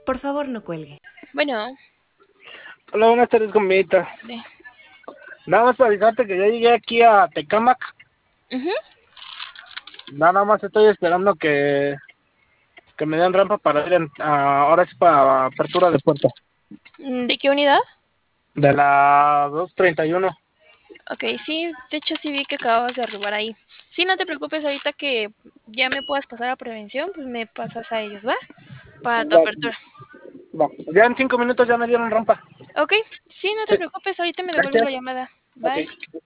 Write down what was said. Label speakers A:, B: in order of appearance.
A: Por favor, no cuelgue.
B: Bueno,
C: Hola, buenas tardes, comidita.
B: de...
C: Nada más para avisarte que ya llegué aquí a Tecámac.
B: Ujú.
C: Nada más estoy esperando que me den rampa para ir ahora sí para apertura de puerta.
B: ¿De qué unidad?
C: De la 231.
B: Ok, sí, de hecho sí vi que acababas de arribar ahí. Sí, no te preocupes, ahorita que ya me puedas pasar a prevención, pues me pasas a ellos, ¿va? Para tu
C: Va,
B: apertura.
C: va. Ya en 5 minutos ya me dieron rampa.
B: Ok, sí, no te
C: Sí,
B: preocupes, ahorita me devuelves
C: gracias.
B: la llamada.
C: Ok.
B: Bye.